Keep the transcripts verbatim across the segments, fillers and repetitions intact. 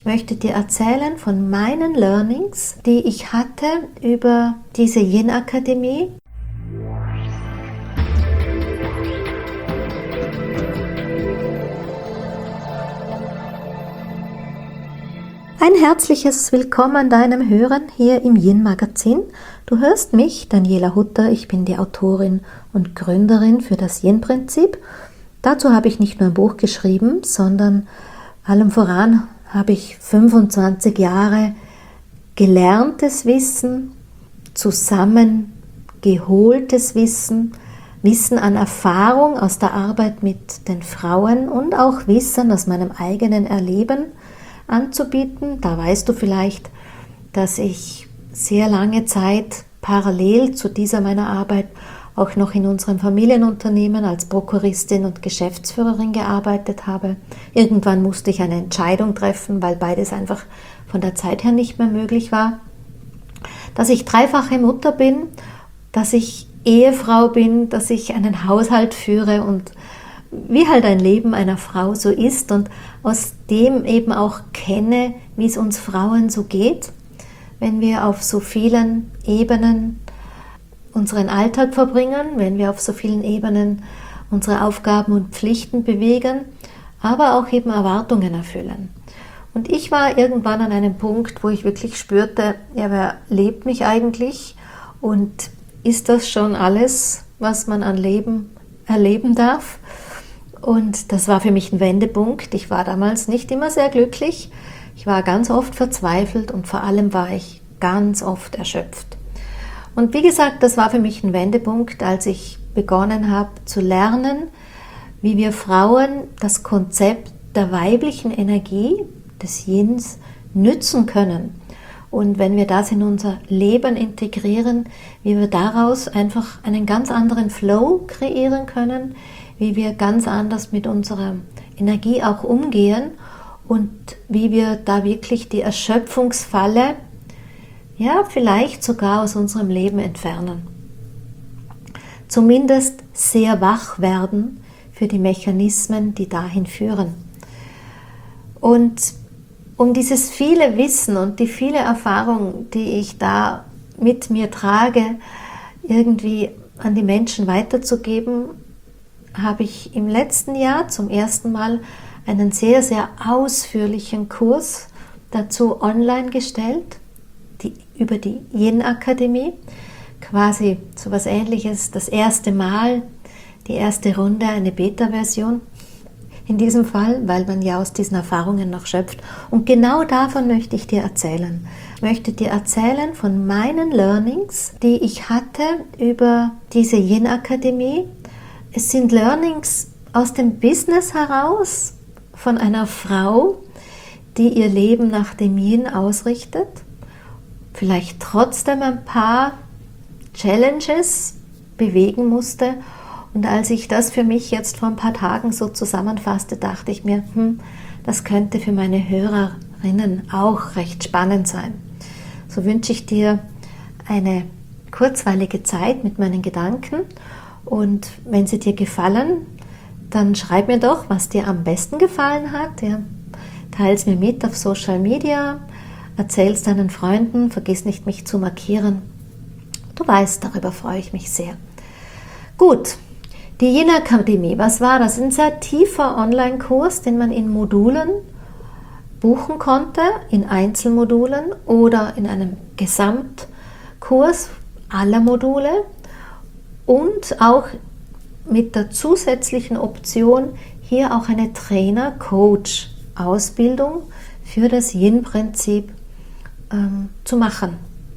Ich möchte dir erzählen von meinen Learnings, die ich hatte über diese Yin-Akademie. Ein herzliches Willkommen deinem Hören hier im Yin-Magazin. Du hörst mich, Daniela Hutter, ich bin die Autorin und Gründerin für das Yin-Prinzip. Dazu habe ich nicht nur ein Buch geschrieben, sondern allem voran habe ich fünfundzwanzig Jahre gelerntes Wissen, zusammengeholtes Wissen, Wissen an Erfahrung aus der Arbeit mit den Frauen und auch Wissen aus meinem eigenen Erleben anzubieten. Da weißt du vielleicht, dass ich sehr lange Zeit parallel zu dieser meiner Arbeit auch noch in unserem Familienunternehmen als Prokuristin und Geschäftsführerin gearbeitet habe. Irgendwann musste ich eine Entscheidung treffen, weil beides einfach von der Zeit her nicht mehr möglich war. Dass ich dreifache Mutter bin, dass ich Ehefrau bin, dass ich einen Haushalt führe und wie halt ein Leben einer Frau so ist und aus dem eben auch kenne, wie es uns Frauen so geht, wenn wir auf so vielen Ebenen unseren Alltag verbringen, wenn wir auf so vielen Ebenen unsere Aufgaben und Pflichten bewegen, aber auch eben Erwartungen erfüllen. Und ich war irgendwann an einem Punkt, wo ich wirklich spürte, ja, wer lebt mich eigentlich und ist das schon alles, was man an Leben erleben darf? Und das war für mich ein Wendepunkt. Ich war damals nicht immer sehr glücklich. Ich war ganz oft verzweifelt und vor allem war ich ganz oft erschöpft. Und wie gesagt, das war für mich ein Wendepunkt, als ich begonnen habe zu lernen, wie wir Frauen das Konzept der weiblichen Energie, des Yins, nützen können. Und wenn wir das in unser Leben integrieren, wie wir daraus einfach einen ganz anderen Flow kreieren können, wie wir ganz anders mit unserer Energie auch umgehen und wie wir da wirklich die Erschöpfungsfalle, ja, vielleicht sogar aus unserem Leben entfernen. Zumindest sehr wach werden für die Mechanismen, die dahin führen. Und um dieses viele Wissen und die viele Erfahrung, die ich da mit mir trage, irgendwie an die Menschen weiterzugeben, habe ich im letzten Jahr zum ersten Mal einen sehr, sehr ausführlichen Kurs dazu online gestellt, die, über die Yin-Akademie, quasi so etwas Ähnliches, das erste Mal, die erste Runde, eine Beta-Version in diesem Fall, weil man ja aus diesen Erfahrungen noch schöpft. Und genau davon möchte ich dir erzählen. Ich möchte dir erzählen von meinen Learnings, die ich hatte über diese Yin-Akademie. Es sind Learnings aus dem Business heraus, von einer Frau, die ihr Leben nach dem Yin ausrichtet, vielleicht trotzdem ein paar Challenges bewegen musste. Und als ich das für mich jetzt vor ein paar Tagen so zusammenfasste, dachte ich mir, hm, das könnte für meine Hörerinnen auch recht spannend sein. So wünsche ich dir eine kurzweilige Zeit mit meinen Gedanken und wenn sie dir gefallen, dann schreib mir doch, was dir am besten gefallen hat. Ja. Teile es mir mit auf Social Media, erzähl es deinen Freunden, vergiss nicht, mich zu markieren. Du weißt, darüber freue ich mich sehr. Gut, die Yin-Akademie, was war das? Ein sehr tiefer Online-Kurs, den man in Modulen buchen konnte, in Einzelmodulen oder in einem Gesamtkurs aller Module und auch mit der zusätzlichen Option, hier auch eine Trainer-Coach-Ausbildung für das Yin-Prinzip ähm, zu machen.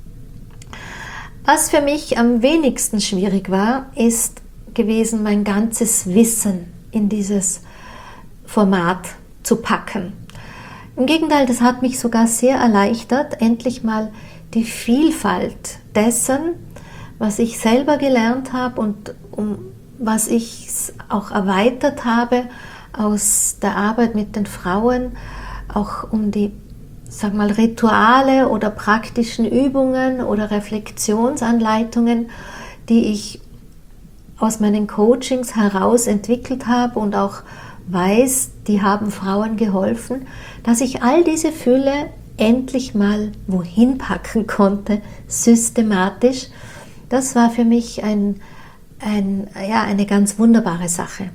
Was für mich am wenigsten schwierig war, ist gewesen, mein ganzes Wissen in dieses Format zu packen. Im Gegenteil, das hat mich sogar sehr erleichtert, endlich mal die Vielfalt dessen, was ich selber gelernt habe und um was ich auch erweitert habe aus der Arbeit mit den Frauen, auch um die, sag mal, Rituale oder praktischen Übungen oder Reflexionsanleitungen, die ich aus meinen Coachings heraus entwickelt habe und auch weiß, die haben Frauen geholfen, dass ich all diese Fülle endlich mal wohin packen konnte, systematisch. Das war für mich ein, ein, ja, eine ganz wunderbare Sache.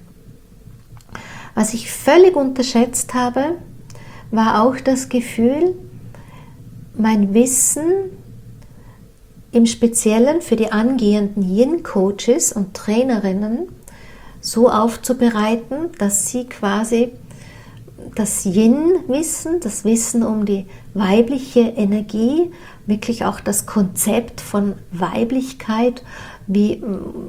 Was ich völlig unterschätzt habe, war auch das Gefühl, mein Wissen im Speziellen für die angehenden Yin-Coaches und Trainerinnen so aufzubereiten, dass sie quasi das Yin-Wissen, das Wissen um die weibliche Energie, wirklich auch das Konzept von Weiblichkeit, wie,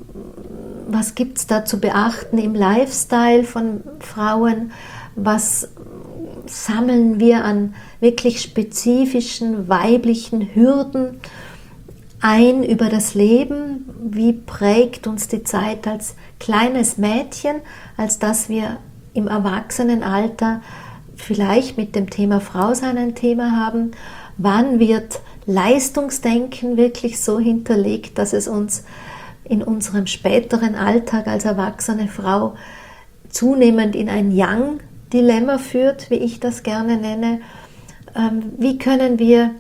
was gibt es da zu beachten im Lifestyle von Frauen, was sammeln wir an wirklich spezifischen weiblichen Hürden ein über das Leben, wie prägt uns die Zeit als kleines Mädchen, als dass wir im Erwachsenenalter vielleicht mit dem Thema Frausein ein Thema haben. Wann wird Leistungsdenken wirklich so hinterlegt, dass es uns in unserem späteren Alltag als erwachsene Frau zunehmend in ein Yang-Dilemma führt, wie ich das gerne nenne? Wie können wir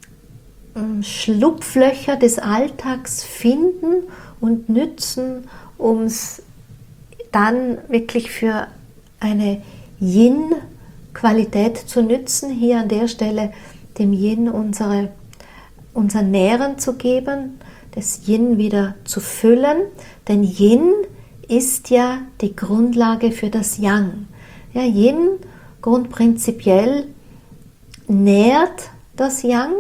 Schlupflöcher des Alltags finden und nützen, um es dann wirklich für eine Yin-Qualität zu nützen, hier an der Stelle dem Yin unsere, unser Nähren zu geben, das Yin wieder zu füllen, denn Yin ist ja die Grundlage für das Yang. Ja, Yin grundprinzipiell nährt das Yang.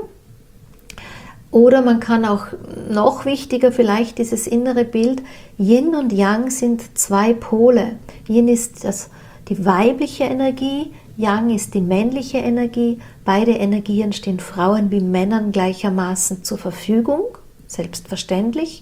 Oder man kann auch, noch wichtiger vielleicht dieses innere Bild, Yin und Yang sind zwei Pole. Yin ist das, die weibliche Energie, Yang ist die männliche Energie. Beide Energien stehen Frauen wie Männern gleichermaßen zur Verfügung, selbstverständlich.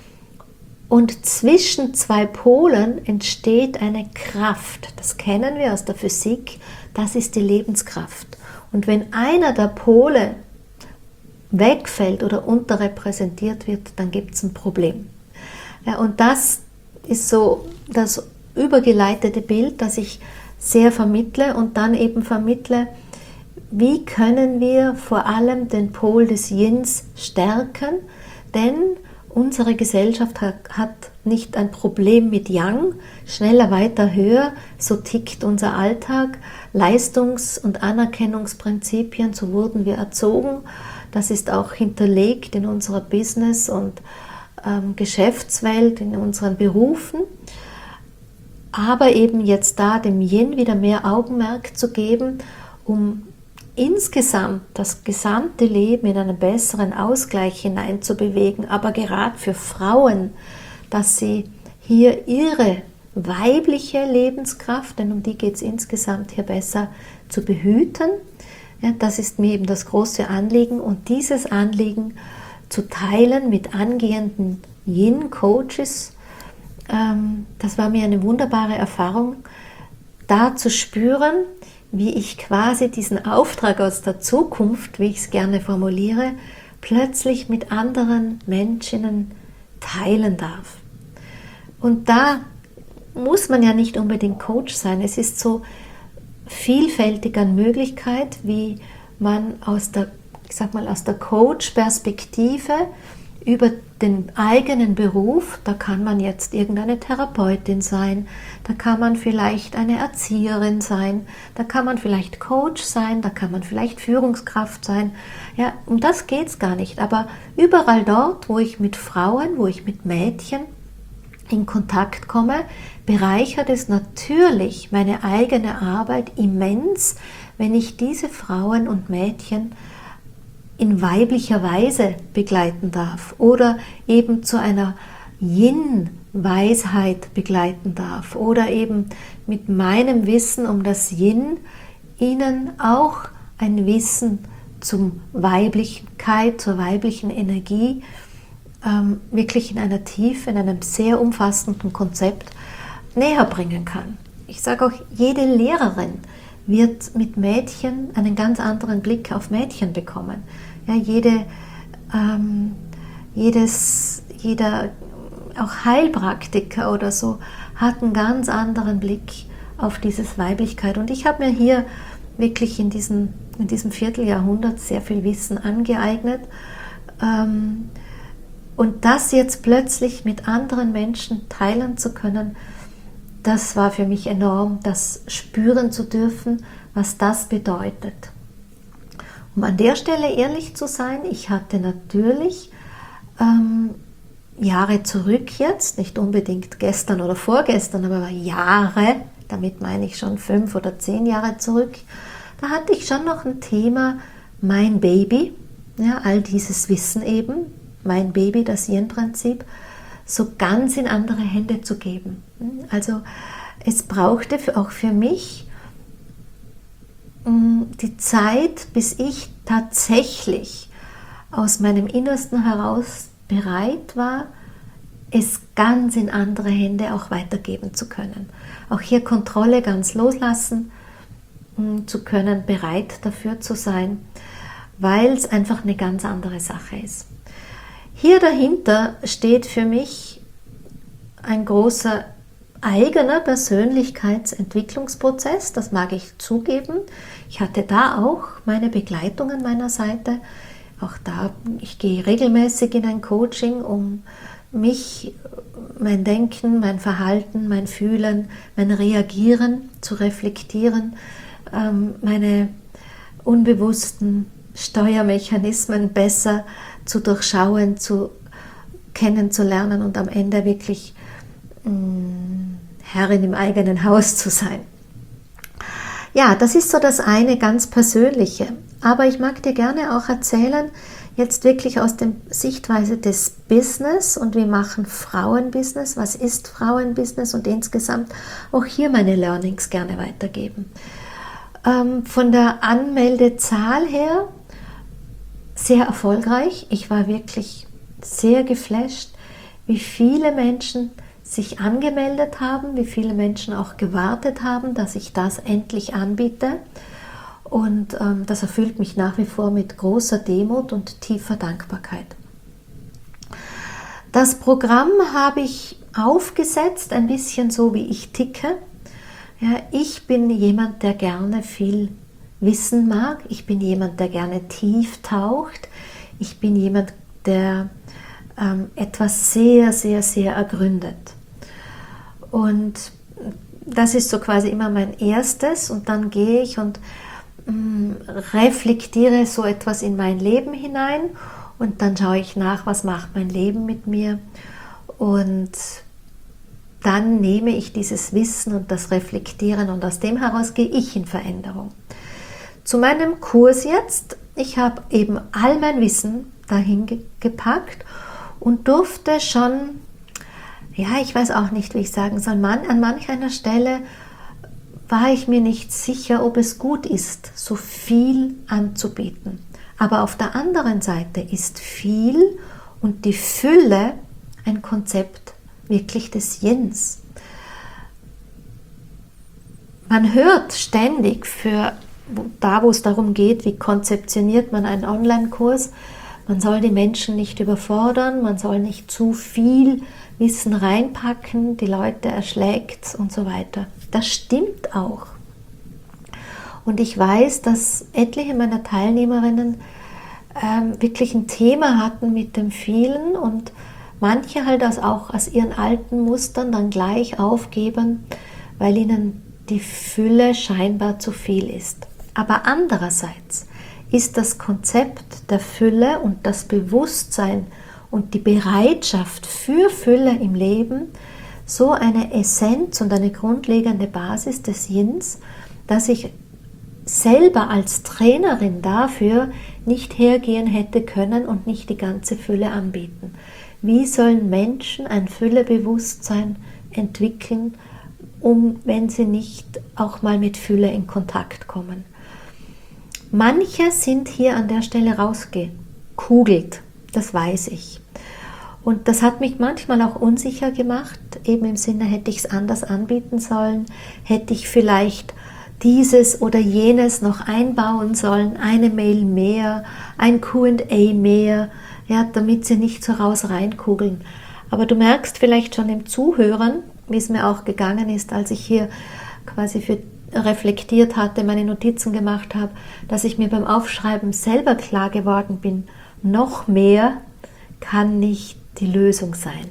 Und zwischen zwei Polen entsteht eine Kraft. Das kennen wir aus der Physik, das ist die Lebenskraft. Und wenn einer der Pole wegfällt oder unterrepräsentiert wird, dann gibt es ein Problem. Ja, und das ist so das übergeleitete Bild, das ich sehr vermittle und dann eben vermittle, wie können wir vor allem den Pol des Yins stärken, denn unsere Gesellschaft hat, hat nicht ein Problem mit Yang, schneller, weiter, höher, so tickt unser Alltag, Leistungs- und Anerkennungsprinzipien, so wurden wir erzogen. Das ist auch hinterlegt in unserer Business- und ähm, Geschäftswelt, in unseren Berufen. Aber eben jetzt da dem Yin wieder mehr Augenmerk zu geben, um insgesamt das gesamte Leben in einen besseren Ausgleich hineinzubewegen, aber gerade für Frauen, dass sie hier ihre weibliche Lebenskraft, denn um die geht es insgesamt hier besser, zu behüten. Ja, das ist mir eben das große Anliegen und dieses Anliegen zu teilen mit angehenden Yin-Coaches, ähm, das war mir eine wunderbare Erfahrung, da zu spüren, wie ich quasi diesen Auftrag aus der Zukunft, wie ich es gerne formuliere, plötzlich mit anderen Menschen teilen darf. Und da muss man ja nicht unbedingt Coach sein, es ist so vielfältig an Möglichkeit, wie man aus der, ich sag mal, aus der Coach-Perspektive über den eigenen Beruf, da kann man jetzt irgendeine Therapeutin sein, da kann man vielleicht eine Erzieherin sein, da kann man vielleicht Coach sein, da kann man vielleicht Führungskraft sein. Ja, um das geht es gar nicht, aber überall dort, wo ich mit Frauen, wo ich mit Mädchen in Kontakt komme, bereichert es natürlich meine eigene Arbeit immens, wenn ich diese Frauen und Mädchen in weiblicher Weise begleiten darf oder eben zu einer Yin-Weisheit begleiten darf oder eben mit meinem Wissen um das Yin ihnen auch ein Wissen zum Weiblichkeit, zur weiblichen Energie ähm, wirklich in einer Tiefe, in einem sehr umfassenden Konzept näher bringen kann. Ich sage auch, jede Lehrerin wird mit Mädchen einen ganz anderen Blick auf Mädchen bekommen. Ja, jede, ähm, jedes, jeder, auch Heilpraktiker oder so, hat einen ganz anderen Blick auf dieses Weiblichkeit. Und ich habe mir hier wirklich in diesem, in diesem Vierteljahrhundert sehr viel Wissen angeeignet. Ähm, und das jetzt plötzlich mit anderen Menschen teilen zu können, das war für mich enorm, das spüren zu dürfen, was das bedeutet. Um an der Stelle ehrlich zu sein, ich hatte natürlich ähm, Jahre zurück jetzt, nicht unbedingt gestern oder vorgestern, aber Jahre, damit meine ich schon fünf oder zehn Jahre zurück, da hatte ich schon noch ein Thema, mein Baby, ja, all dieses Wissen eben, mein Baby, das Yin-Prinzip, so ganz in andere Hände zu geben. Also es brauchte auch für mich die Zeit, bis ich tatsächlich aus meinem Innersten heraus bereit war, es ganz in andere Hände auch weitergeben zu können. Auch hier Kontrolle ganz loslassen zu können, bereit dafür zu sein, weil es einfach eine ganz andere Sache ist. Hier dahinter steht für mich ein großer eigener Persönlichkeitsentwicklungsprozess, das mag ich zugeben. Ich hatte da auch meine Begleitung an meiner Seite. Auch da, ich gehe regelmäßig in ein Coaching, um mich, mein Denken, mein Verhalten, mein Fühlen, mein Reagieren zu reflektieren, meine unbewussten Steuermechanismen besser zu durchschauen, zu kennenzulernen und am Ende wirklich mh, Herrin im eigenen Haus zu sein. Ja, das ist so das eine ganz Persönliche. Aber ich mag dir gerne auch erzählen, jetzt wirklich aus der Sichtweise des Business und wie machen Frauenbusiness, was ist Frauenbusiness und insgesamt auch hier meine Learnings gerne weitergeben. Ähm, von der Anmeldezahl her sehr erfolgreich. Ich war wirklich sehr geflasht, wie viele Menschen sich angemeldet haben, wie viele Menschen auch gewartet haben, dass ich das endlich anbiete. Und ähm, das erfüllt mich nach wie vor mit großer Demut und tiefer Dankbarkeit. Das Programm habe ich aufgesetzt, ein bisschen so wie ich ticke. Ja, ich bin jemand, der gerne viel wissen mag. Ich bin jemand, der gerne tief taucht. Ich bin jemand, der ähm, etwas sehr, sehr, sehr ergründet. Und das ist so quasi immer mein erstes. Und dann gehe ich und ähm, reflektiere so etwas in mein Leben hinein. Und dann schaue ich nach, was macht mein Leben mit mir. Und dann nehme ich dieses Wissen und das Reflektieren und aus dem heraus gehe ich in Veränderung. Zu meinem Kurs jetzt, ich habe eben all mein Wissen dahin ge- gepackt und durfte schon, ja, ich weiß auch nicht, wie ich sagen soll, man, an manch einer Stelle war ich mir nicht sicher, ob es gut ist, so viel anzubieten. Aber auf der anderen Seite ist viel und die Fülle ein Konzept wirklich des Yins. Man hört ständig für da, wo es darum geht, wie konzeptioniert man einen Online-Kurs, man soll die Menschen nicht überfordern, man soll nicht zu viel Wissen reinpacken, die Leute erschlägt und so weiter. Das stimmt auch. Und ich weiß, dass etliche meiner Teilnehmerinnen ähm, wirklich ein Thema hatten mit dem vielen und manche halt das auch aus ihren alten Mustern dann gleich aufgeben, weil ihnen die Fülle scheinbar zu viel ist. Aber andererseits ist das Konzept der Fülle und das Bewusstsein und die Bereitschaft für Fülle im Leben so eine Essenz und eine grundlegende Basis des Yins, dass ich selber als Trainerin dafür nicht hergehen hätte können und nicht die ganze Fülle anbieten. Wie sollen Menschen ein Füllebewusstsein entwickeln, um, wenn sie nicht auch mal mit Fülle in Kontakt kommen? Manche sind hier an der Stelle rausgekugelt, das weiß ich. Und das hat mich manchmal auch unsicher gemacht, eben im Sinne, hätte ich es anders anbieten sollen, hätte ich vielleicht dieses oder jenes noch einbauen sollen, eine Mail mehr, ein Q und A mehr, ja, damit sie nicht so raus reinkugeln. Aber du merkst vielleicht schon im Zuhören, wie es mir auch gegangen ist, als ich hier quasi für reflektiert hatte, meine Notizen gemacht habe, dass ich mir beim Aufschreiben selber klar geworden bin, noch mehr kann nicht die Lösung sein.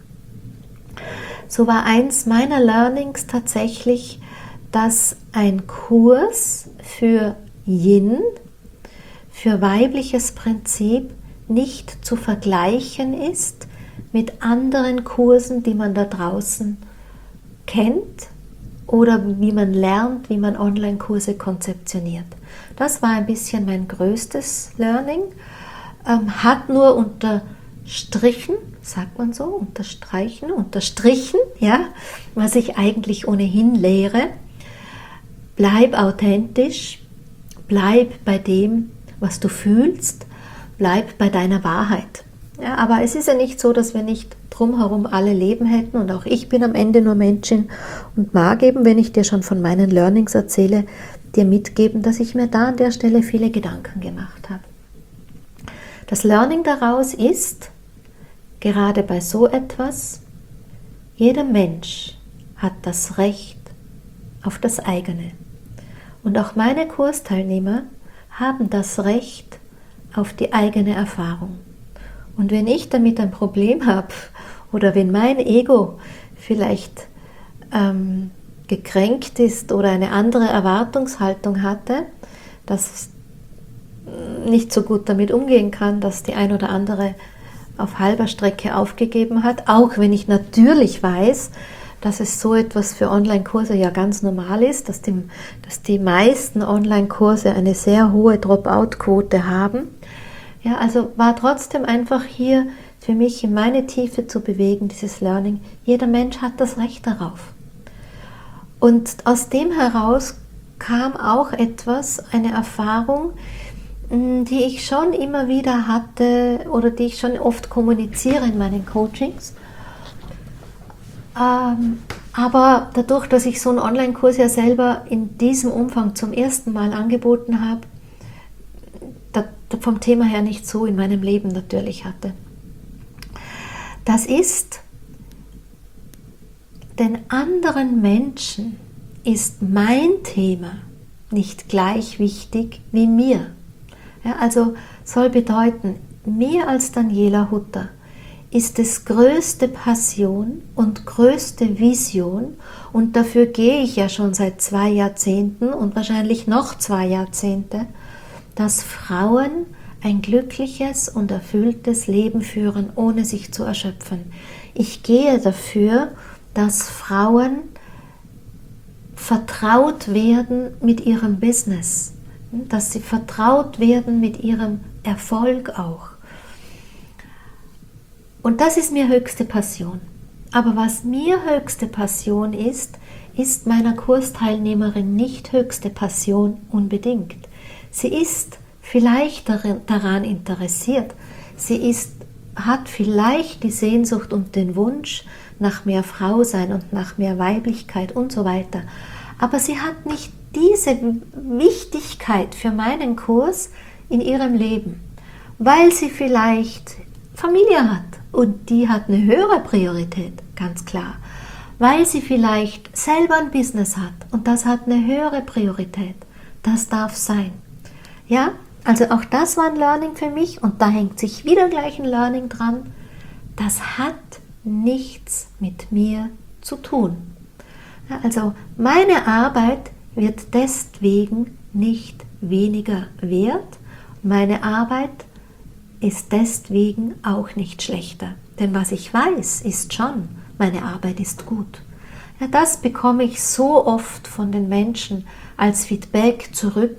So war eins meiner Learnings tatsächlich, dass ein Kurs für Yin, für weibliches Prinzip nicht zu vergleichen ist mit anderen Kursen, die man da draußen kennt oder wie man lernt, wie man Online-Kurse konzeptioniert. Das war ein bisschen mein größtes Learning, ähm, hat nur unterstrichen, sagt man so, unterstreichen, unterstrichen, ja, was ich eigentlich ohnehin lehre. Bleib authentisch, bleib bei dem, was du fühlst, bleib bei deiner Wahrheit. Ja, aber es ist ja nicht so, dass wir nicht drumherum alle Leben hätten und auch ich bin am Ende nur Menschin und mag eben, wenn ich dir schon von meinen Learnings erzähle, dir mitgeben, dass ich mir da an der Stelle viele Gedanken gemacht habe. Das Learning daraus ist, gerade bei so etwas, jeder Mensch hat das Recht auf das eigene. Und auch meine Kursteilnehmer haben das Recht auf die eigene Erfahrung. Und wenn ich damit ein Problem habe oder wenn mein Ego vielleicht ähm, gekränkt ist oder eine andere Erwartungshaltung hatte, dass ich nicht so gut damit umgehen kann, dass die ein oder andere auf halber Strecke aufgegeben hat, auch wenn ich natürlich weiß, dass es so etwas für Online-Kurse ja ganz normal ist, dass die, dass die meisten Online-Kurse eine sehr hohe Dropout-Quote haben. Ja, also war trotzdem einfach hier für mich in meine Tiefe zu bewegen, dieses Learning. Jeder Mensch hat das Recht darauf. Und aus dem heraus kam auch etwas, eine Erfahrung, die ich schon immer wieder hatte oder die ich schon oft kommuniziere in meinen Coachings. Ähm, aber dadurch, dass ich so einen Online-Kurs ja selber in diesem Umfang zum ersten Mal angeboten habe, vom Thema her nicht so in meinem Leben natürlich hatte. Das ist, den anderen Menschen ist mein Thema nicht gleich wichtig wie mir. Ja, also soll bedeuten, mir als Daniela Hutter ist es größte Passion und größte Vision und dafür gehe ich ja schon seit zwei Jahrzehnten und wahrscheinlich noch zwei Jahrzehnte, dass Frauen ein glückliches und erfülltes Leben führen, ohne sich zu erschöpfen. Ich gehe dafür, dass Frauen vertraut werden mit ihrem Business, dass sie vertraut werden mit ihrem Erfolg auch. Und das ist mir höchste Passion. Aber was mir höchste Passion ist, ist meiner Kursteilnehmerin nicht höchste Passion unbedingt. Sie ist vielleicht daran interessiert, sie ist, hat vielleicht die Sehnsucht und den Wunsch nach mehr Frausein und nach mehr Weiblichkeit und so weiter. Aber sie hat nicht diese Wichtigkeit für meinen Kurs in ihrem Leben, weil sie vielleicht Familie hat und die hat eine höhere Priorität, ganz klar. Weil sie vielleicht selber ein Business hat und das hat eine höhere Priorität. Das darf sein. Ja, also auch das war ein Learning für mich und da hängt sich wieder gleich ein Learning dran. Das hat nichts mit mir zu tun. Ja, also meine Arbeit wird deswegen nicht weniger wert. Meine Arbeit ist deswegen auch nicht schlechter. Denn was ich weiß, ist schon, meine Arbeit ist gut. Ja, das bekomme ich so oft von den Menschen als Feedback zurück.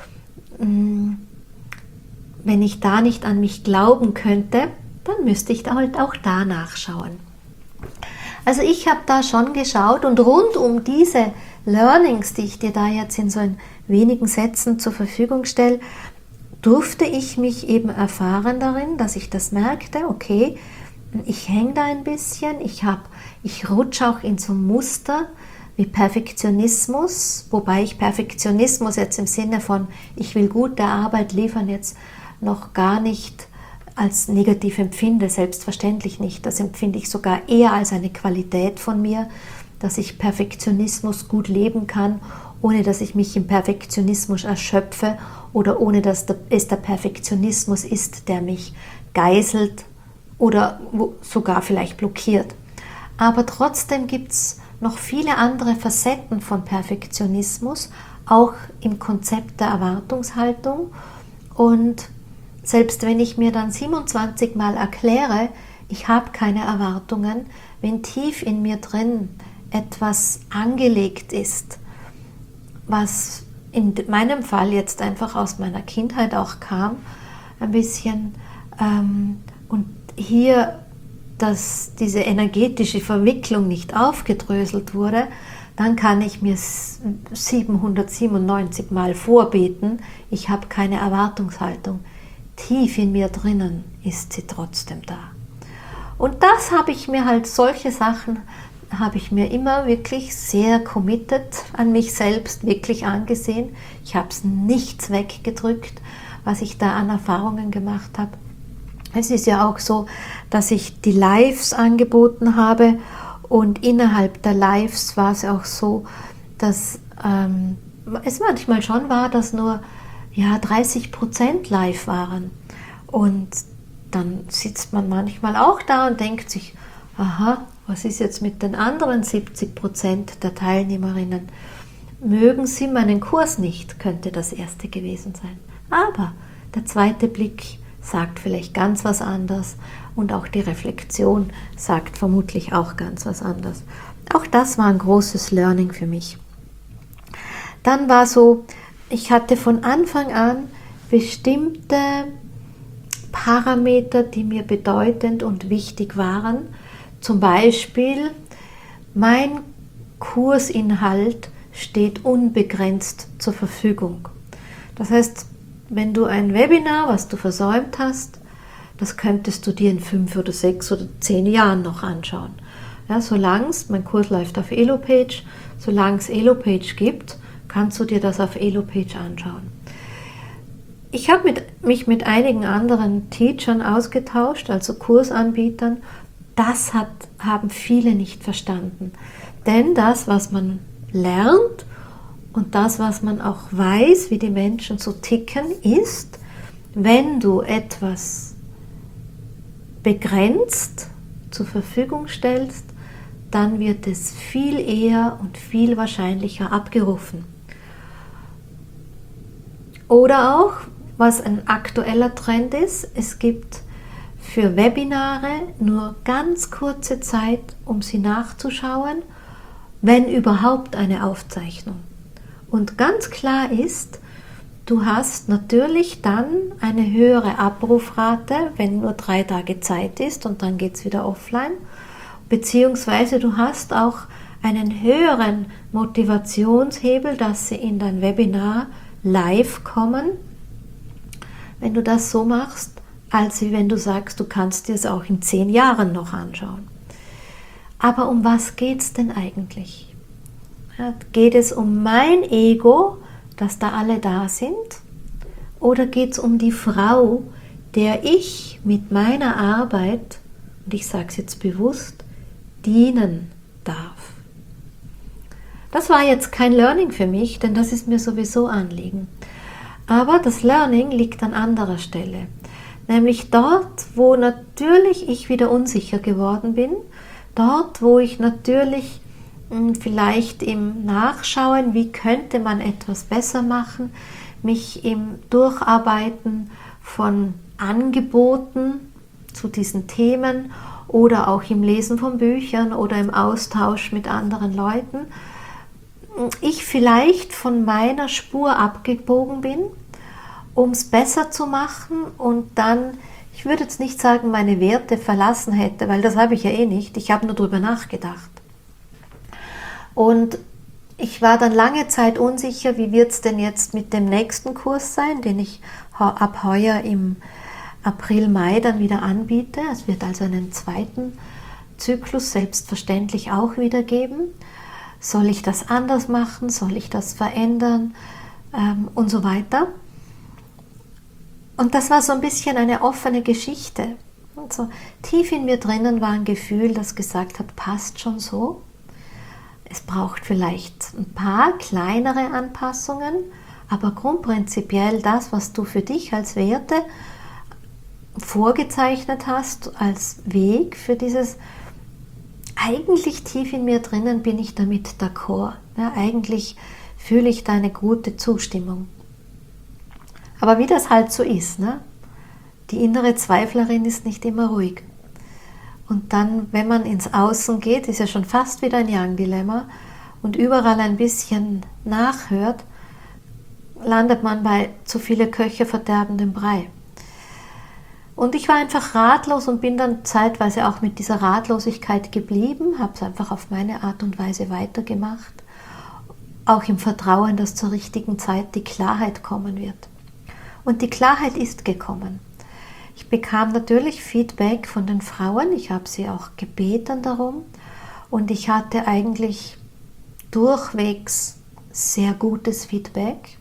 Wenn ich da nicht an mich glauben könnte, dann müsste ich halt auch da nachschauen. Also ich habe da schon geschaut und rund um diese Learnings, die ich dir da jetzt in so wenigen Sätzen zur Verfügung stelle, durfte ich mich eben erfahren darin, dass ich das merkte, okay, ich hänge da ein bisschen, ich, hab, ich rutsche auch in so Muster wie Perfektionismus, wobei ich Perfektionismus jetzt im Sinne von, ich will gute Arbeit liefern, jetzt noch gar nicht als negativ empfinde, selbstverständlich nicht. Das empfinde ich sogar eher als eine Qualität von mir, dass ich Perfektionismus gut leben kann, ohne dass ich mich im Perfektionismus erschöpfe oder ohne dass es der Perfektionismus ist, der mich geißelt oder sogar vielleicht blockiert. Aber trotzdem gibt es noch viele andere Facetten von Perfektionismus, auch im Konzept der Erwartungshaltung. Und selbst wenn ich mir dann siebenundzwanzig Mal erkläre, ich habe keine Erwartungen, wenn tief in mir drin etwas angelegt ist, was in meinem Fall jetzt einfach aus meiner Kindheit auch kam, ein bisschen, ähm, und hier, dass diese energetische Verwicklung nicht aufgedröselt wurde, dann kann ich mir siebenhundertsiebenundneunzig Mal vorbeten, ich habe keine Erwartungshaltung. Tief in mir drinnen ist sie trotzdem da. Und das habe ich mir halt, solche Sachen habe ich mir immer wirklich sehr committed an mich selbst, wirklich angesehen. Ich habe es nichts weggedrückt, was ich da an Erfahrungen gemacht habe. Es ist ja auch so, dass ich die Lives angeboten habe und innerhalb der Lives war es auch so, dass ähm, es manchmal schon war, dass nur ja, dreißig Prozent live waren. Und dann sitzt man manchmal auch da und denkt sich, aha, was ist jetzt mit den anderen siebzig Prozent der Teilnehmerinnen? Mögen sie meinen Kurs nicht, könnte das erste gewesen sein. Aber der zweite Blick sagt vielleicht ganz was anderes und auch die Reflexion sagt vermutlich auch ganz was anderes. Auch das war ein großes Learning für mich. Dann war so, ich hatte von Anfang an bestimmte Parameter, die mir bedeutend und wichtig waren. Zum Beispiel, mein Kursinhalt steht unbegrenzt zur Verfügung. Das heißt, wenn du ein Webinar, was du versäumt hast, das könntest du dir in fünf oder sechs oder zehn Jahren noch anschauen. Ja, solange es, mein Kurs läuft auf Elopage, solange es Elopage gibt, kannst du dir das auf Elopage anschauen. Ich habe mit, mich mit einigen anderen Teachern ausgetauscht, also Kursanbietern. Das hat, haben viele nicht verstanden. Denn das, was man lernt und das, was man auch weiß, wie die Menschen so ticken, ist, wenn du etwas begrenzt zur Verfügung stellst, dann wird es viel eher und viel wahrscheinlicher abgerufen. Oder auch, was ein aktueller Trend ist, es gibt für Webinare nur ganz kurze Zeit, um sie nachzuschauen, wenn überhaupt eine Aufzeichnung. Und ganz klar ist, du hast natürlich dann eine höhere Abrufrate, wenn nur drei Tage Zeit ist und dann geht es wieder offline, beziehungsweise du hast auch einen höheren Motivationshebel, dass sie in dein Webinar live kommen, wenn du das so machst, als wenn du sagst, du kannst dir es auch in zehn Jahren noch anschauen. Aber um was geht es denn eigentlich? Ja, geht es um mein Ego, dass da alle da sind? Oder geht es um die Frau, der ich mit meiner Arbeit, und ich sage es jetzt bewusst, dienen darf? Das war jetzt kein Learning für mich, denn das ist mir sowieso Anliegen. Aber das Learning liegt an anderer Stelle. Nämlich dort, wo natürlich ich wieder unsicher geworden bin, dort, wo ich natürlich mh, vielleicht im Nachschauen, wie könnte man etwas besser machen, mich im Durcharbeiten von Angeboten zu diesen Themen oder auch im Lesen von Büchern oder im Austausch mit anderen Leuten, ich vielleicht von meiner Spur abgebogen bin, um es besser zu machen und dann, ich würde jetzt nicht sagen, meine Werte verlassen hätte, weil das habe ich ja eh nicht, ich habe nur darüber nachgedacht. Und ich war dann lange Zeit unsicher, wie wird es denn jetzt mit dem nächsten Kurs sein, den ich ab heuer im April, Mai dann wieder anbiete. Es wird also einen zweiten Zyklus selbstverständlich auch wieder geben. Soll ich das anders machen? Soll ich das verändern? Ähm, und so weiter. Und das war so ein bisschen eine offene Geschichte. Und so tief in mir drinnen war ein Gefühl, das gesagt hat, passt schon so. Es braucht vielleicht ein paar kleinere Anpassungen, aber grundprinzipiell das, was du für dich als Werte vorgezeichnet hast, als Weg für dieses, eigentlich tief in mir drinnen bin ich damit d'accord. Ja, eigentlich fühle ich deine gute Zustimmung. Aber wie das halt so ist, ne? Die innere Zweiflerin ist nicht immer ruhig. Und dann, wenn man ins Außen geht, ist ja schon fast wieder ein Yang-Dilemma und überall ein bisschen nachhört, landet man bei zu viele Köche verderben den Brei. Und ich war einfach ratlos und bin dann zeitweise auch mit dieser Ratlosigkeit geblieben, habe es einfach auf meine Art und Weise weitergemacht, auch im Vertrauen, dass zur richtigen Zeit die Klarheit kommen wird. Und die Klarheit ist gekommen. Ich bekam natürlich Feedback von den Frauen, ich habe sie auch gebeten darum und ich hatte eigentlich durchwegs sehr gutes Feedback.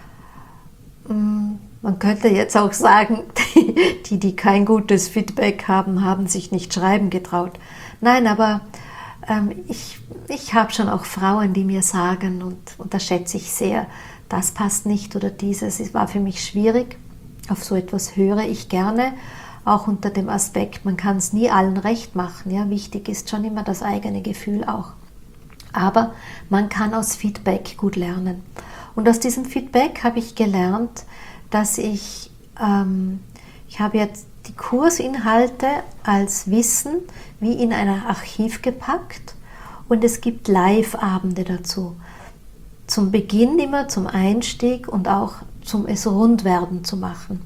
Man könnte jetzt auch sagen, die, die kein gutes Feedback haben, haben sich nicht schreiben getraut. Nein, aber ähm, ich, ich habe schon auch Frauen, die mir sagen, und, und das schätze ich sehr, das passt nicht oder dieses, es war für mich schwierig. Auf so etwas höre ich gerne, auch unter dem Aspekt, man kann es nie allen recht machen. Ja? Wichtig ist schon immer das eigene Gefühl auch. Aber man kann aus Feedback gut lernen. Und aus diesem Feedback habe ich gelernt, dass ich, ähm, ich habe jetzt die Kursinhalte als Wissen wie in ein Archiv gepackt und es gibt Live-Abende dazu. Zum Beginn immer, zum Einstieg und auch zum es rund werden zu machen.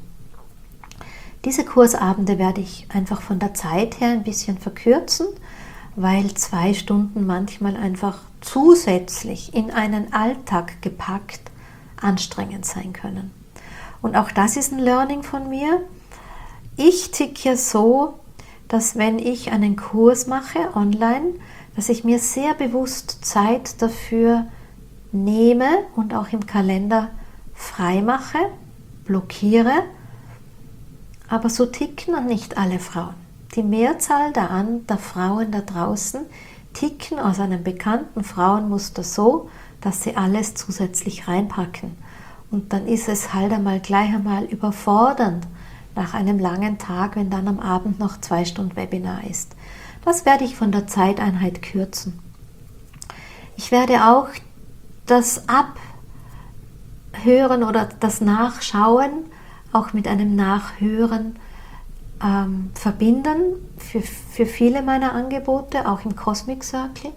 Diese Kursabende werde ich einfach von der Zeit her ein bisschen verkürzen, weil zwei Stunden manchmal einfach zusätzlich in einen Alltag gepackt anstrengend sein können. Und auch das ist ein Learning von mir. Ich ticke so, dass wenn ich einen Kurs mache online, dass ich mir sehr bewusst Zeit dafür nehme und auch im Kalender frei mache, blockiere. Aber so ticken nicht alle Frauen. Die Mehrzahl der, an, der Frauen da draußen ticken aus einem bekannten Frauenmuster so, dass sie alles zusätzlich reinpacken. Und dann ist es halt einmal gleich einmal überfordernd nach einem langen Tag, wenn dann am Abend noch zwei Stunden Webinar ist. Das werde ich von der Zeiteinheit kürzen. Ich werde auch das Abhören oder das Nachschauen auch mit einem Nachhören ähm, verbinden für, für viele meiner Angebote, auch im Cosmic Circle.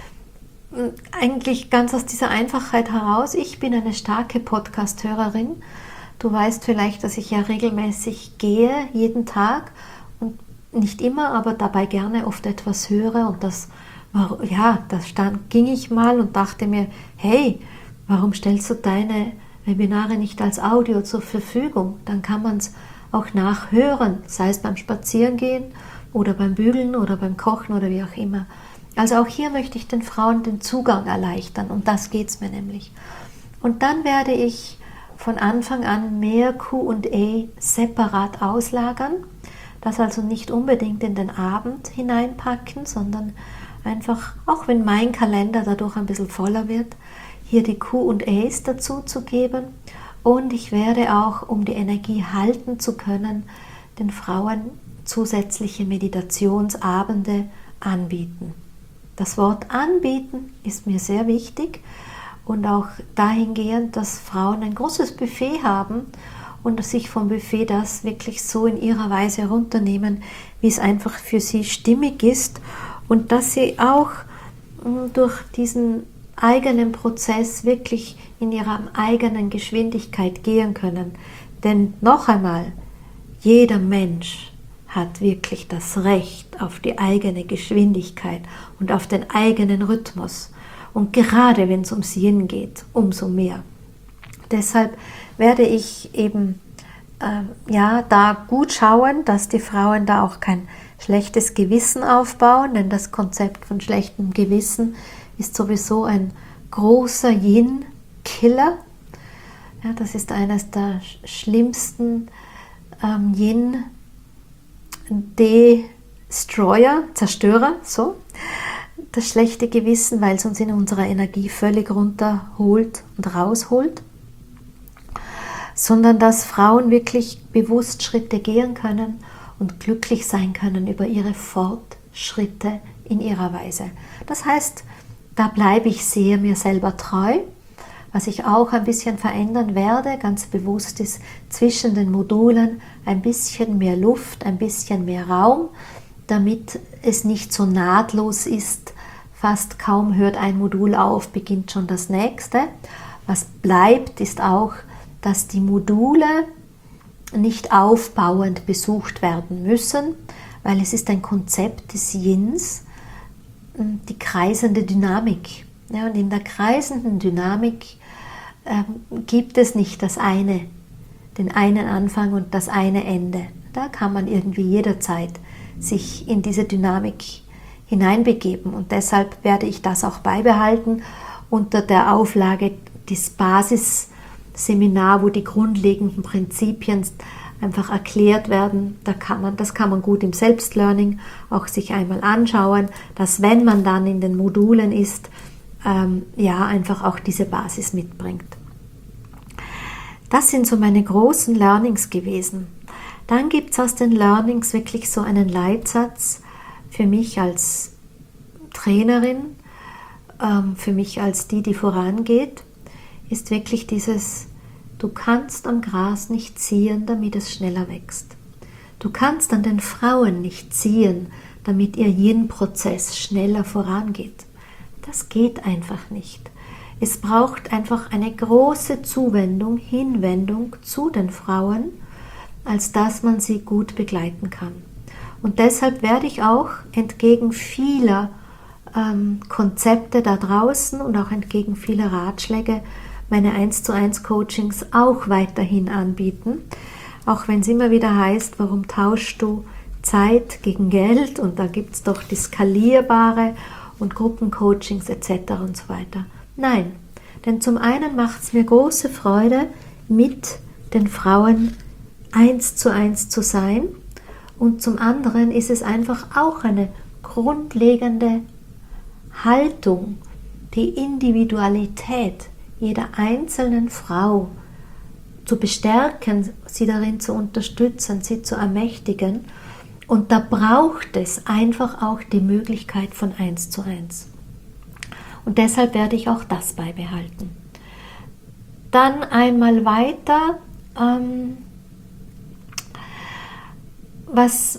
Eigentlich ganz aus dieser Einfachheit heraus, ich bin eine starke Podcast-Hörerin. Du weißt vielleicht, dass ich ja regelmäßig gehe, jeden Tag und nicht immer, aber dabei gerne oft etwas höre und das war, ja, da stand, ging ich mal und dachte mir, hey, warum stellst du deine Webinare nicht als Audio zur Verfügung? Dann kann man es auch nachhören, sei es beim Spazierengehen oder beim Bügeln oder beim Kochen oder wie auch immer. Also auch hier möchte ich den Frauen den Zugang erleichtern, um das geht es mir nämlich. Und dann werde ich von Anfang an mehr Q und A separat auslagern, das also nicht unbedingt in den Abend hineinpacken, sondern einfach, auch wenn mein Kalender dadurch ein bisschen voller wird, hier die Q und A's dazu zu geben. Und ich werde auch, um die Energie halten zu können, den Frauen zusätzliche Meditationsabende anbieten. Das Wort anbieten ist mir sehr wichtig und auch dahingehend, dass Frauen ein großes Buffet haben und sich vom Buffet das wirklich so in ihrer Weise herunternehmen, wie es einfach für sie stimmig ist und dass sie auch durch diesen eigenen Prozess wirklich in ihrer eigenen Geschwindigkeit gehen können. Denn noch einmal, jeder Mensch hat wirklich das Recht auf die eigene Geschwindigkeit und auf den eigenen Rhythmus. Und gerade wenn es ums Yin geht, umso mehr. Deshalb werde ich eben äh, ja, da gut schauen, dass die Frauen da auch kein schlechtes Gewissen aufbauen, denn das Konzept von schlechtem Gewissen ist sowieso ein großer Yin-Killer. Ja, das ist eines der schlimmsten ähm, Yin- Destroyer, Zerstörer, so. das schlechte Gewissen, weil es uns in unserer Energie völlig runterholt und rausholt, sondern dass Frauen wirklich bewusst Schritte gehen können und glücklich sein können über ihre Fortschritte in ihrer Weise. Das heißt, da bleibe ich sehr mir selber treu. Was ich auch ein bisschen verändern werde, ganz bewusst, ist zwischen den Modulen ein bisschen mehr Luft, ein bisschen mehr Raum, damit es nicht so nahtlos ist. Fast kaum hört ein Modul auf, beginnt schon das nächste. Was bleibt, ist auch, dass die Module nicht aufbauend besucht werden müssen, weil es ist ein Konzept des Yins, die kreisende Dynamik. Ja, und in der kreisenden Dynamik äh, gibt es nicht das eine, den einen Anfang und das eine Ende. Da kann man irgendwie jederzeit sich in diese Dynamik hineinbegeben. Und deshalb werde ich das auch beibehalten unter der Auflage des Basisseminar, wo die grundlegenden Prinzipien einfach erklärt werden. Da kann man, das kann man gut im Selbstlearning auch sich einmal anschauen, dass wenn man dann in den Modulen ist, ähm, ja, einfach auch diese Basis mitbringt. Das sind so meine großen Learnings gewesen. Dann gibt es aus den Learnings wirklich so einen Leitsatz für mich als Trainerin, ähm, für mich als die, die vorangeht, ist wirklich dieses: Du kannst am Gras nicht ziehen, damit es schneller wächst. Du kannst an den Frauen nicht ziehen, damit ihr Yin-Prozess schneller vorangeht. Das geht einfach nicht. Es braucht einfach eine große Zuwendung, Hinwendung zu den Frauen, als dass man sie gut begleiten kann. Und deshalb werde ich auch entgegen vieler ähm, Konzepte da draußen und auch entgegen vieler Ratschläge meine eins zu eins Coachings auch weiterhin anbieten, auch wenn es immer wieder heißt, warum tauschst du Zeit gegen Geld, und da gibt es doch die skalierbare und Gruppencoachings et cetera und so weiter. Nein, denn zum einen macht es mir große Freude, mit den Frauen eins zu eins zu sein, und zum anderen ist es einfach auch eine grundlegende Haltung, die Individualität jeder einzelnen Frau zu bestärken, sie darin zu unterstützen, sie zu ermächtigen. Und da braucht es einfach auch die Möglichkeit von eins zu eins. Und deshalb werde ich auch das beibehalten. Dann einmal weiter, ähm, was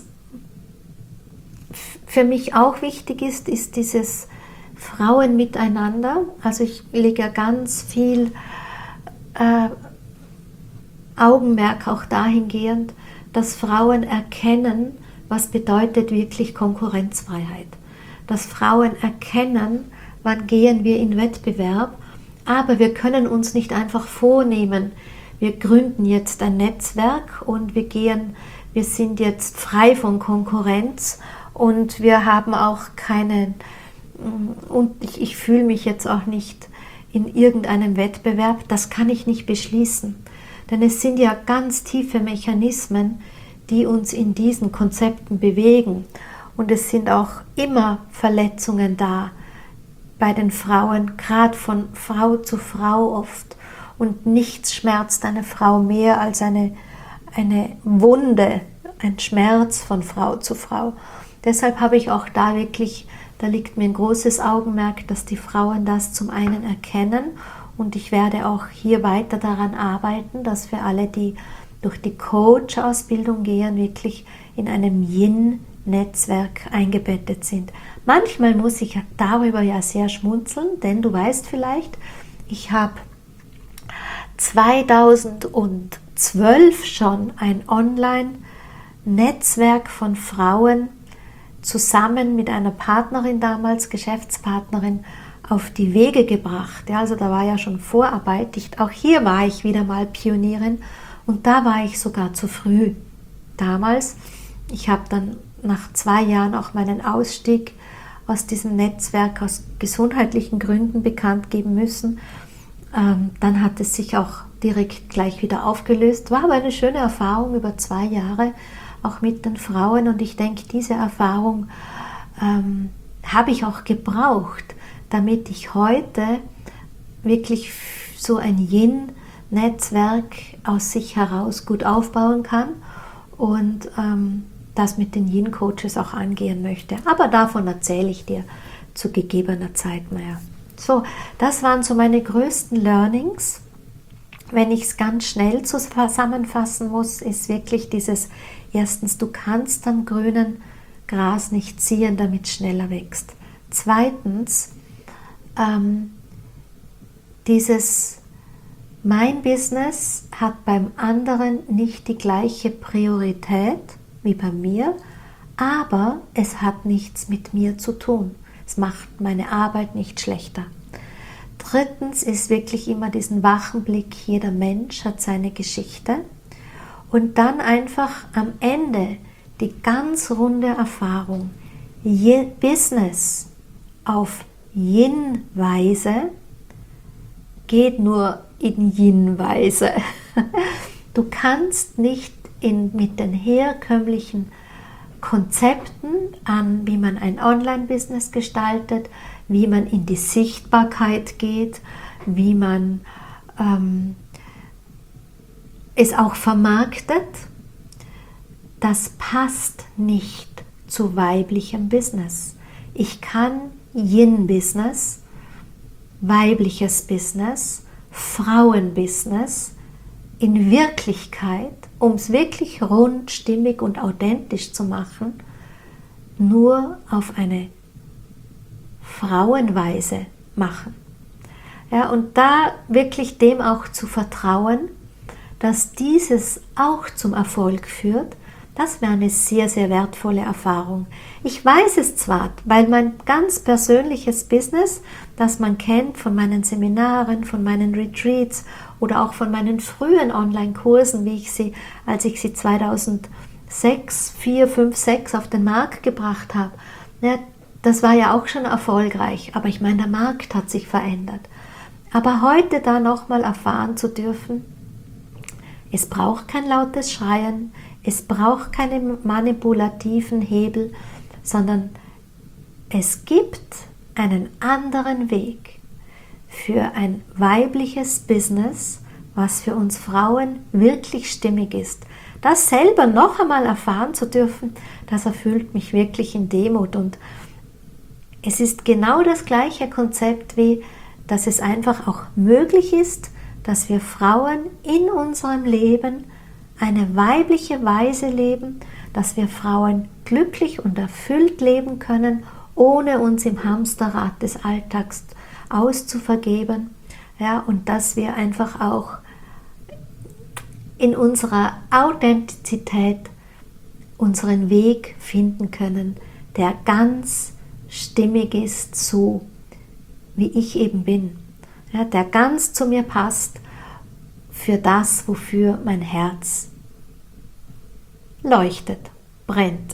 für mich auch wichtig ist, ist dieses Frauen miteinander. Also ich lege ja ganz viel äh, Augenmerk auch dahingehend, dass Frauen erkennen, was bedeutet wirklich Konkurrenzfreiheit. Dass Frauen erkennen, wann gehen wir in Wettbewerb, aber wir können uns nicht einfach vornehmen, wir gründen jetzt ein Netzwerk und wir gehen, wir sind jetzt frei von Konkurrenz und wir haben auch keinen, und ich, ich fühle mich jetzt auch nicht in irgendeinem Wettbewerb, das kann ich nicht beschließen. Denn es sind ja ganz tiefe Mechanismen, die uns in diesen Konzepten bewegen. Und es sind auch immer Verletzungen da bei den Frauen, gerade von Frau zu Frau oft. Und nichts schmerzt eine Frau mehr als eine, eine Wunde, ein Schmerz von Frau zu Frau. Deshalb habe ich auch da wirklich, da liegt mir ein großes Augenmerk, dass die Frauen das zum einen erkennen, und ich werde auch hier weiter daran arbeiten, dass wir alle, die durch die Coach-Ausbildung gehen, wirklich in einem Yin-Netzwerk eingebettet sind. Manchmal muss ich darüber ja sehr schmunzeln, denn du weißt vielleicht, ich habe zweitausendzwölf schon ein Online-Netzwerk von Frauen zusammen mit einer Partnerin damals, Geschäftspartnerin, auf die Wege gebracht. Ja, also da war ja schon Vorarbeit. Ich, auch hier war ich wieder mal Pionierin, und da war ich sogar zu früh damals. Ich habe dann nach zwei Jahren auch meinen Ausstieg aus diesem Netzwerk aus gesundheitlichen Gründen bekannt geben müssen. Ähm, dann hat es sich auch direkt gleich wieder aufgelöst. War aber eine schöne Erfahrung über zwei Jahre, auch mit den Frauen. Und ich denke, diese Erfahrung ähm, habe ich auch gebraucht, damit ich heute wirklich so ein Yin-Netzwerk aus sich heraus gut aufbauen kann und ähm, das mit den Yin-Coaches auch angehen möchte. Aber davon erzähle ich dir zu gegebener Zeit mehr. So, das waren so meine größten Learnings. Wenn ich es ganz schnell zusammenfassen muss, ist wirklich dieses: Erstens, du kannst am grünen Gras nicht ziehen, damit es schneller wächst. Zweitens, ähm, dieses mein Business hat beim anderen nicht die gleiche Priorität wie bei mir, aber es hat nichts mit mir zu tun. Es macht meine Arbeit nicht schlechter. Drittens ist wirklich immer diesen wachen Blick, jeder Mensch hat seine Geschichte, und dann einfach am Ende die ganz runde Erfahrung, Business auf Yin-Weise geht nur in Yin-Weise. Du kannst nicht in, mit den herkömmlichen Konzepten an, wie man ein Online-Business gestaltet, wie man in die Sichtbarkeit geht, wie man ähm, es auch vermarktet, das passt nicht zu weiblichem Business. Ich kann Yin-Business, weibliches Business, Frauenbusiness in Wirklichkeit, um es wirklich rund, stimmig und authentisch zu machen, nur auf eine Frauenweise machen. Ja, und da wirklich dem auch zu vertrauen, dass dieses auch zum Erfolg führt, das wäre eine sehr, sehr wertvolle Erfahrung. Ich weiß es zwar, weil mein ganz persönliches Business, das man kennt von meinen Seminaren, von meinen Retreats oder auch von meinen frühen Online-Kursen, wie ich sie, als ich sie zweitausendsechs, vier, fünf, sechs auf den Markt gebracht habe, ja, das war ja auch schon erfolgreich, aber ich meine, der Markt hat sich verändert. Aber heute da nochmal erfahren zu dürfen, es braucht kein lautes Schreien, es braucht keine manipulativen Hebel, sondern es gibt einen anderen Weg für ein weibliches Business, was für uns Frauen wirklich stimmig ist. Das selber noch einmal erfahren zu dürfen, das erfüllt mich wirklich in Demut, und es ist genau das gleiche Konzept, wie dass es einfach auch möglich ist, dass wir Frauen in unserem Leben eine weibliche Weise leben, dass wir Frauen glücklich und erfüllt leben können, ohne uns im Hamsterrad des Alltags auszuvergeben, ja, und dass wir einfach auch in unserer Authentizität unseren Weg finden können, der ganz stimmig ist, so wie ich eben bin, ja, der ganz zu mir passt, für das, wofür mein Herz leuchtet, brennt.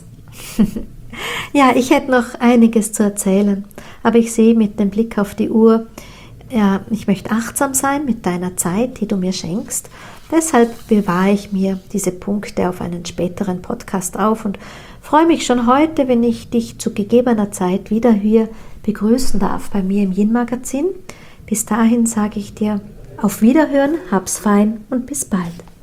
Ja, ich hätte noch einiges zu erzählen, aber ich sehe mit dem Blick auf die Uhr, ja, ich möchte achtsam sein mit deiner Zeit, die du mir schenkst. Deshalb bewahre ich mir diese Punkte auf einen späteren Podcast auf und freue mich schon heute, wenn ich dich zu gegebener Zeit wieder hier begrüßen darf bei mir im Yin-Magazin. Bis dahin sage ich dir auf Wiederhören, hab's fein und bis bald.